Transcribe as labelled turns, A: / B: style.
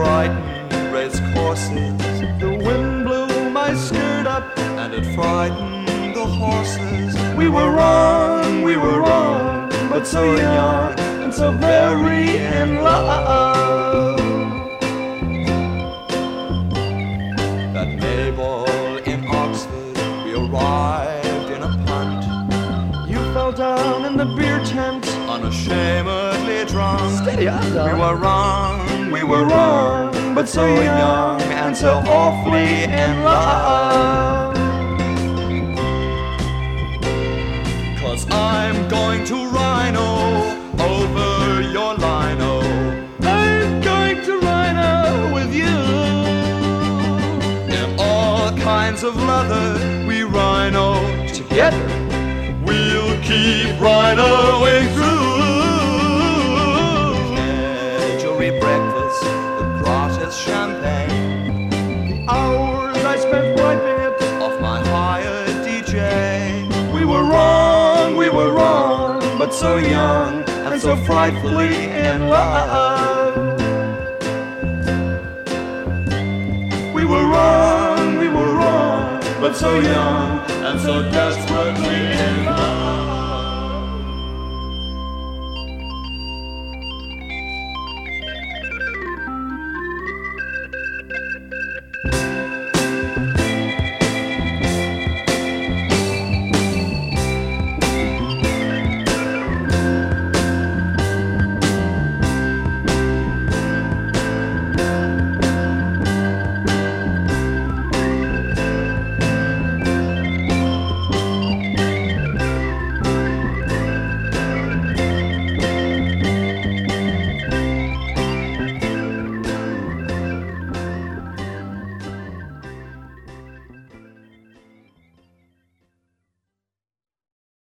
A: frightened race courses. The wind blew my skirt up and it frightened the horses. We were wrong, but so young and so very in love. That Mabel in Oxford, we arrived in a punt. You fell down in the beer tent, unashamedly drunk.
B: Steady on, dog.
A: We were wrong, but so young and so awfully in love. 'Cause I'm going to rhino over your lino. I'm going to rhino with you. In all kinds of leather, we rhino together. We'll keep rhinoing through. Jewelry breakfast, the gratis champagne. The hours I spent wiping it off my hired DJ. We were wrong, but so young and so frightfully in love. We were wrong, but so young and so desperately in love.